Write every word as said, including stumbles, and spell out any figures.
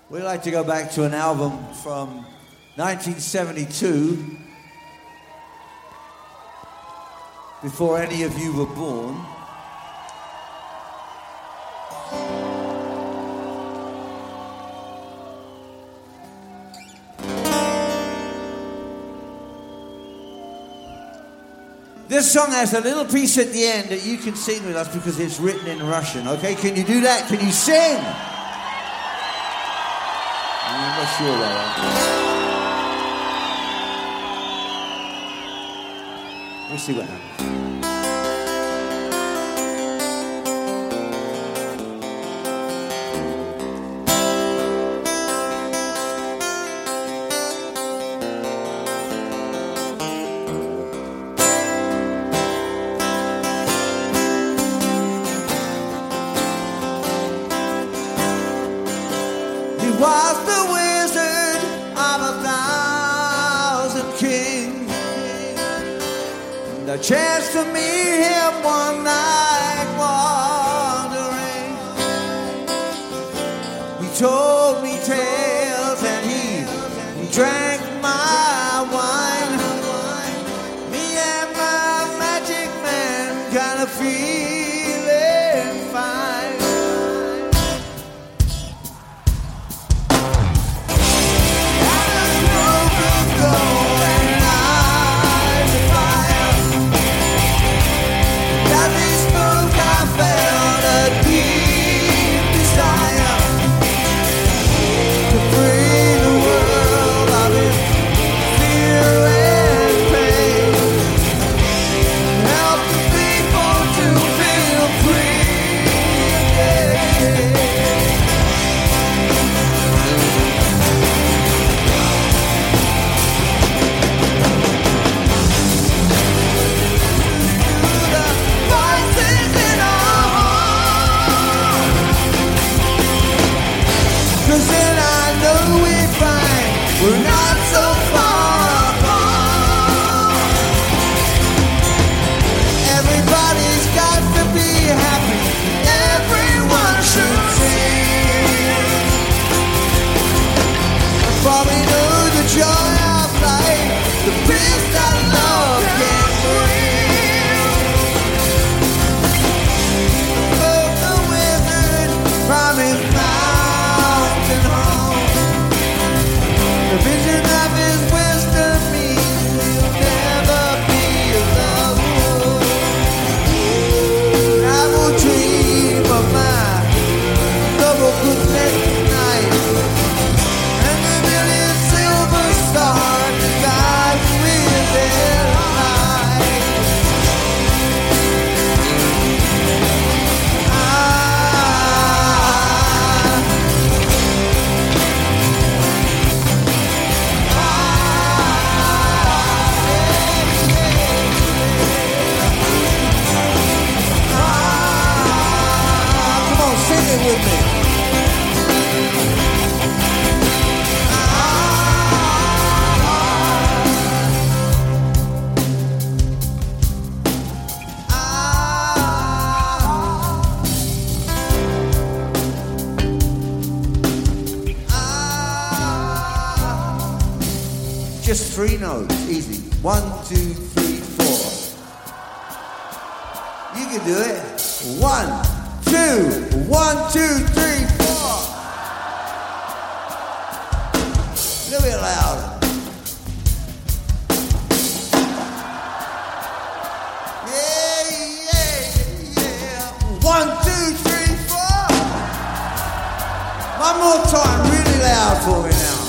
We like to go back to an album from nineteen seventy-two, before any of you were born. This song has a little piece at the end that you can sing with us because it's written in Russian, okay? Can you do that? Can you sing? I'm not sure about that. We'll see what happens. Was the wizard of a thousand kings. The chance to meet him one night wandering. He told me tales and he drank my wine. Me and my magic man kind of feeling fine. We're not so far apart. Everybody's got to be happy. Everyone should sing. For we know the joy of life, the peace that love can bring. Oh, the wizard from his mountain home. The vision of his wisdom means he'll never be alone. I will dream of my double goodness tonight, and the million silver stars that guide with their light. With me. Just three notes, easy. One, two, three, four. You can do it. One, two, one, two, three, four. A little bit louder. Yeah, yeah, yeah. One, two, three, four. One more time, really loud for me now.